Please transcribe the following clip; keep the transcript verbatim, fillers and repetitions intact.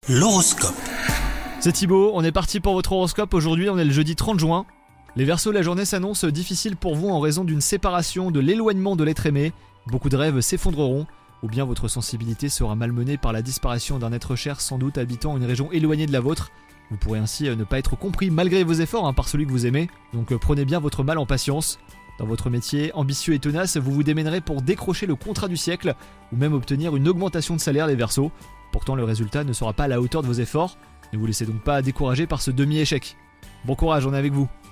L'horoscope. C'est Thibaut, on est parti pour votre horoscope. Aujourd'hui on est le jeudi trente juin. Les Verseaux, la journée s'annonce difficile pour vous en raison d'une séparation, de l'éloignement de l'être aimé. Beaucoup de rêves s'effondreront, ou bien votre sensibilité sera malmenée par la disparition d'un être cher, sans doute habitant une région éloignée de la vôtre. Vous pourrez ainsi ne pas être compris malgré vos efforts hein, par celui que vous aimez, donc prenez bien votre mal en patience. Dans votre métier ambitieux et tenace, vous vous démènerez pour décrocher le contrat du siècle, ou même obtenir une augmentation de salaire, les Verseaux. Pourtant le résultat ne sera pas à la hauteur de vos efforts, ne vous laissez donc pas décourager par ce demi-échec. Bon courage, on est avec vous.